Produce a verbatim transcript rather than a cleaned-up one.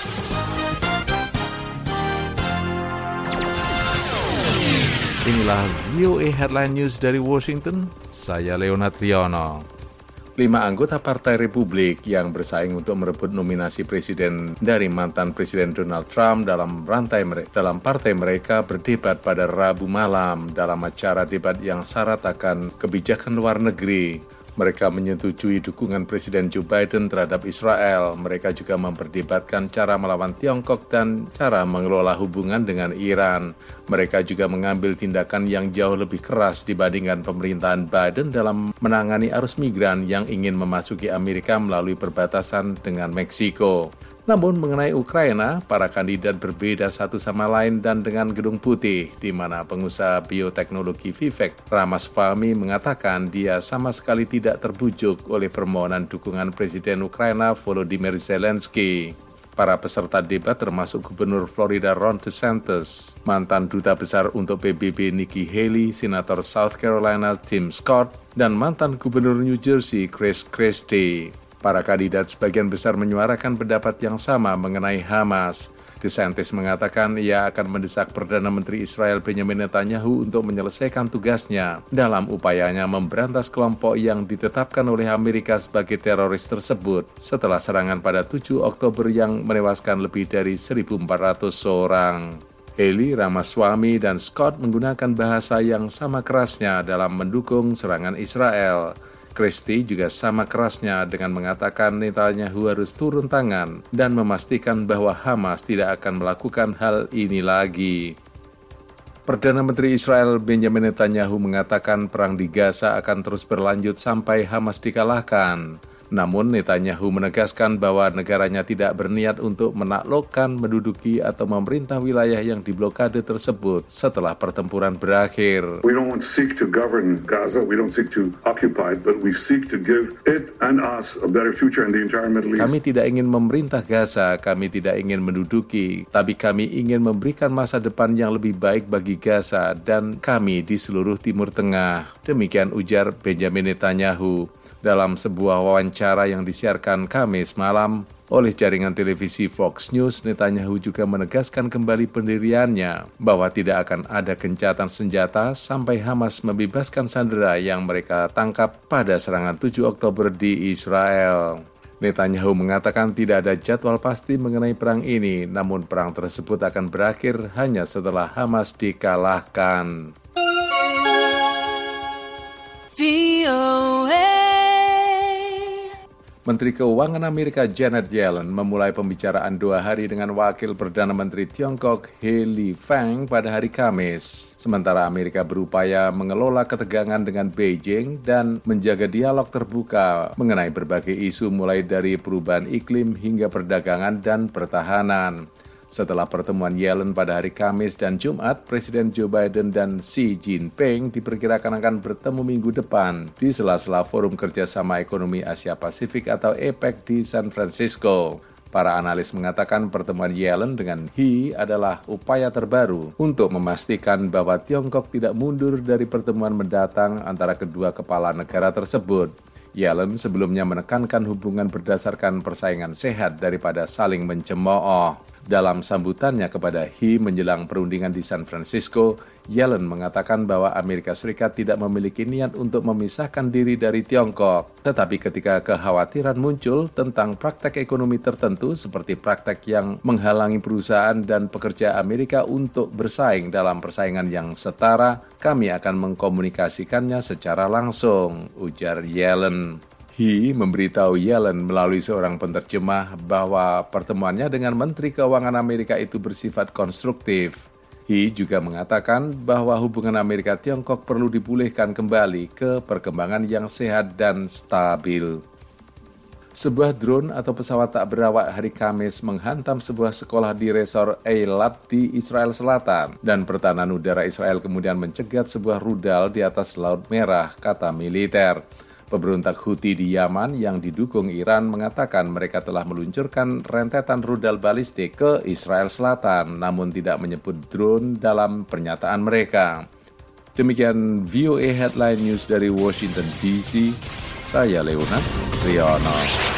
Inilah V O A Headline News dari Washington, saya Leonard Triono. Lima anggota Partai Republik yang bersaing untuk merebut nominasi presiden dari mantan Presiden Donald Trump dalam rantai dalam partai mereka berdebat pada Rabu malam dalam acara debat yang syarat akan kebijakan luar negeri. Mereka menyetujui dukungan Presiden Joe Biden terhadap Israel. Mereka juga memperdebatkan cara melawan Tiongkok dan cara mengelola hubungan dengan Iran. Mereka juga mengambil tindakan yang jauh lebih keras dibandingkan pemerintahan Biden dalam menangani arus migran yang ingin memasuki Amerika melalui perbatasan dengan Meksiko. Namun mengenai Ukraina, para kandidat berbeda satu sama lain dan dengan Gedung Putih, di mana pengusaha bioteknologi Vivek Ramaswamy mengatakan dia sama sekali tidak terbujuk oleh permohonan dukungan Presiden Ukraina Volodymyr Zelensky. Para peserta debat termasuk Gubernur Florida Ron DeSantis, mantan Duta Besar untuk P B B Nikki Haley, Senator South Carolina Tim Scott, dan mantan Gubernur New Jersey Chris Christie. Para kandidat sebagian besar menyuarakan pendapat yang sama mengenai Hamas. DeSantis mengatakan ia akan mendesak Perdana Menteri Israel Benjamin Netanyahu untuk menyelesaikan tugasnya dalam upayanya memberantas kelompok yang ditetapkan oleh Amerika sebagai teroris tersebut setelah serangan pada tujuh Oktober yang menewaskan lebih dari seribu empat ratus orang. Haley, Ramaswamy, dan Scott menggunakan bahasa yang sama kerasnya dalam mendukung serangan Israel. Christie juga sama kerasnya dengan mengatakan Netanyahu harus turun tangan dan memastikan bahwa Hamas tidak akan melakukan hal ini lagi. Perdana Menteri Israel Benjamin Netanyahu mengatakan perang di Gaza akan terus berlanjut sampai Hamas dikalahkan. Namun Netanyahu menegaskan bahwa negaranya tidak berniat untuk menaklukkan, menduduki, atau memerintah wilayah yang diblokade tersebut setelah pertempuran berakhir. We don't seek to govern Gaza, we don't seek to occupy it, but we seek to give it and us a better future in the entire Middle East. Kami tidak ingin memerintah Gaza, kami tidak ingin menduduki, tapi kami ingin memberikan masa depan yang lebih baik bagi Gaza dan kami di seluruh Timur Tengah. Demikian ujar Benjamin Netanyahu dalam sebuah wawancara yang disiarkan Kamis malam oleh jaringan televisi Fox News. Netanyahu juga menegaskan kembali pendiriannya bahwa tidak akan ada gencatan senjata sampai Hamas membebaskan sandera yang mereka tangkap pada serangan tujuh Oktober di Israel. Netanyahu mengatakan tidak ada jadwal pasti mengenai perang ini, namun perang tersebut akan berakhir hanya setelah Hamas dikalahkan. Menteri Keuangan Amerika Janet Yellen memulai pembicaraan dua hari dengan Wakil Perdana Menteri Tiongkok He Lifeng pada hari Kamis. Sementara Amerika berupaya mengelola ketegangan dengan Beijing dan menjaga dialog terbuka mengenai berbagai isu mulai dari perubahan iklim hingga perdagangan dan pertahanan. Setelah pertemuan Yellen pada hari Kamis dan Jumat, Presiden Joe Biden dan Xi Jinping diperkirakan akan bertemu minggu depan di sela-sela Forum Kerjasama Ekonomi Asia Pasifik atau A P E C di San Francisco. Para analis mengatakan pertemuan Yellen dengan Xi adalah upaya terbaru untuk memastikan bahwa Tiongkok tidak mundur dari pertemuan mendatang antara kedua kepala negara tersebut. Yellen sebelumnya menekankan hubungan berdasarkan persaingan sehat daripada saling mencemooh. Dalam sambutannya kepada Xi menjelang perundingan di San Francisco, Yellen mengatakan bahwa Amerika Serikat tidak memiliki niat untuk memisahkan diri dari Tiongkok. Tetapi ketika kekhawatiran muncul tentang praktek ekonomi tertentu seperti praktek yang menghalangi perusahaan dan pekerja Amerika untuk bersaing dalam persaingan yang setara, kami akan mengkomunikasikannya secara langsung, ujar Yellen. Xi memberitahu Yellen melalui seorang penerjemah bahwa pertemuannya dengan Menteri Keuangan Amerika itu bersifat konstruktif. Xi juga mengatakan bahwa hubungan Amerika-Tiongkok perlu dipulihkan kembali ke perkembangan yang sehat dan stabil. Sebuah drone atau pesawat tak berawak hari Kamis menghantam sebuah sekolah di resor Eilat di Israel Selatan, dan pertahanan udara Israel kemudian mencegat sebuah rudal di atas Laut Merah, kata militer. Pemberontak Houthi di Yaman yang didukung Iran mengatakan mereka telah meluncurkan rentetan rudal balistik ke Israel Selatan, namun tidak menyebut drone dalam pernyataan mereka. Demikian V O A Headline News dari Washington D C, saya Leonard Triono.